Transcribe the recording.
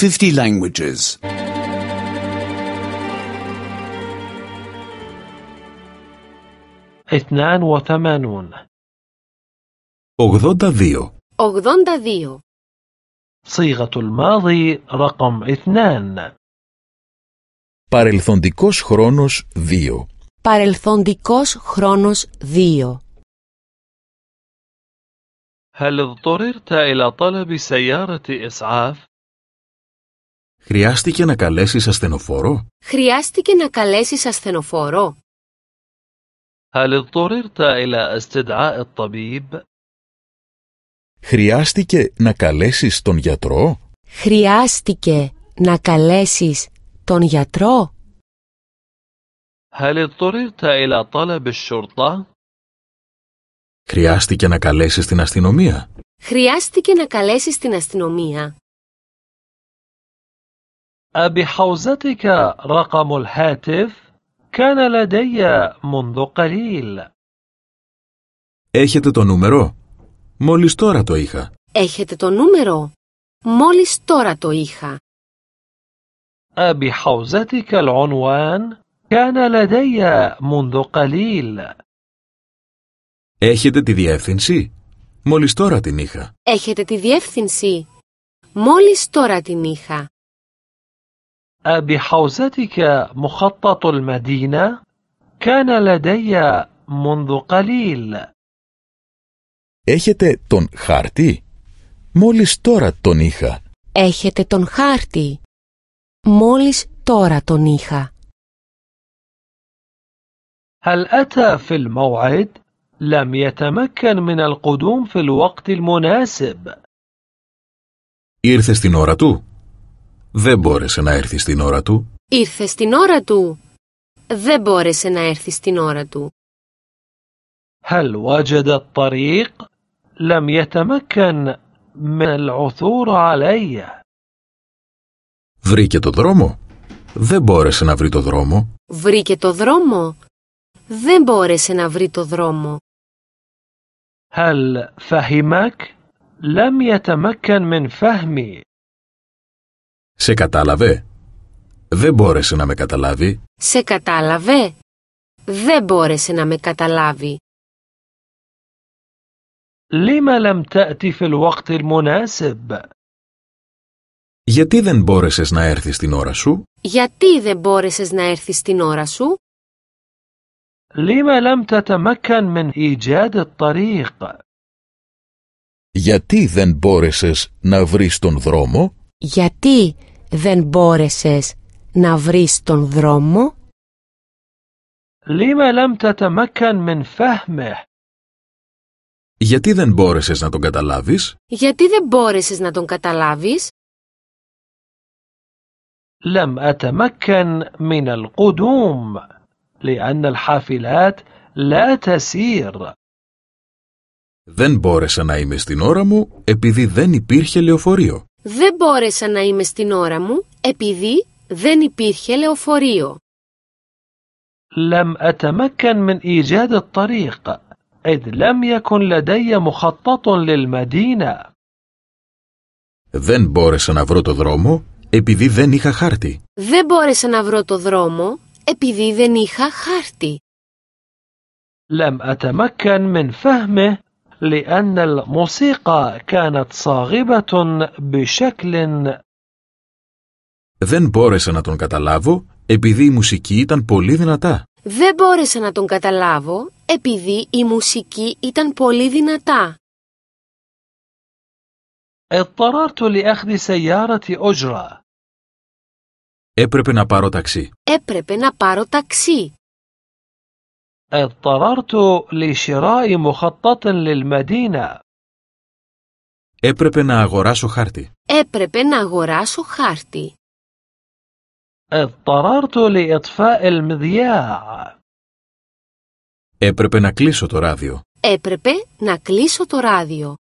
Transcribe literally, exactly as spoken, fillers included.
fifty languages. اثنان وثمانون ογδόντα δύο. ογδόντα δύο. صيغة الماضي رقم اثنان. Παρελθοντικός χρόνος δύο. Παρελθοντικός χρόνος δύο. هل اضطررت إلى طلب سيارة إسعاف؟ Χρειάστηκε να καλέσεις ασθενοφόρο? Χρειάστηκε να καλέσεις ασθενοφόρο? هل اضطررت إلى استدعاء الطبيب؟ Χρειάστηκε να καλέσεις τον γιατρό? Χρειάστηκε να καλέσεις τον γιατρό? هل اضطررت إلى طلب الشرطة؟ Χρειάστηκε να καλέσεις την αστυνομία? Χρειάστηκε να καλέσεις την αστυνομία? أبحوزتك رقم الهاتف؟ كان لدي منذ قليل. Έχετε το νούμερο? Μόλις τώρα το είχα. Έχετε το νούμερο? Μόλις τώρα το είχα. أبحوزتك العنوان؟ كان لدي منذ قليل. Έχετε τη διεύθυνση? Μόλις τώρα την είχα. Έχετε τη διεύθυνση? Μόλις τώρα την είχα. أبحوزتك مخطط المدينة؟ كان لدي منذ قليل. Έχετε τον χάρτη? Μόλις τώρα τον είχα. Έχετε τον χάρτη? Μόλις τώρα τον είχα. هل أتى في الموعد؟ لم يتمكن من القدوم في الوقت المناسب. Ήρθε στην ώρα του? Δεν μπόρεσε να έρθει στην ώρα του. Ήρθε στην ώρα του? Δεν μπόρεσε να έρθει στην ώρα του. هل وجد الطريق؟ لم يتمكن من العثور عليه. Βρήκε το δρόμο? Δεν μπόρεσε να βρει το δρόμο. Βρήκε το δρόμο? Δεν μπόρεσε να βρει το δρόμο. هل فهمك؟ لم يتمكن من فهمي. Σε κατάλαβε? Δεν μπόρεσε να με καταλάβει. Σε κατάλαβε? Δεν μπόρεσε να με καταλάβει. لما لم تأتي في الوقت المناسب؟ Γιατί δεν μπόρεσες να έρθεις την ώρα σου? Γιατί δεν μπόρεσες να έρθεις την ώρα σου? لما لم تتمكن من إيجاد الطريق؟ Γιατί δεν μπόρεσες να βρεις τον δρόμο? Γιατί δεν μπόρεσες να βρεις τον δρόμο? لما لم تتمكن من فهمه؟ Γιατί δεν μπόρεσες να τον καταλάβεις? Γιατί δεν μπόρεσες να τον καταλάβεις? لم أتمكن من القدوم لأن الحافلات لا تسير. Δεν μπόρεσα να είμαι στην ώρα μου επειδή δεν υπήρχε λεωφορείο. Δεν μπόρεσα να είμαι στην ώρα μου επειδή δεν υπήρχε λεωφορείο. لم أتمكن من إيجاد الطريق إذ لم يكن لدي مخطط للمدينة. Δεν μπόρεσα να βρω το δρόμο επειδή δεν είχα χάρτη. Δεν μπόρεσα να βρω το δρόμο επειδή δεν είχα χάρτη. لم أتمكن من فهمه لأن الموسيقى كانت صاغبة بشكل. Δεν μπόρεσα να τον καταλάβω επειδή η μουσική ήταν πολύ δυνατά. Δεν μπόρεσα να τον καταλάβω επειδή η μουσική ήταν πολύ δυνατά. اضطررت لأخذ سيارة أجرة. Έπρεπε να πάρω ταξί. Έπρεπε να πάρω ταξί. اضطررت لشراء مخطط للمدينة. Έπρεπε να αγοράσω χάρτη. Έπρεπε να αγοράσω χάρτη. اضطررت لإطفاء المذياع. Έπρεπε να κλείσω το ράδιο. Έπρεπε να κλείσω το ράδιο.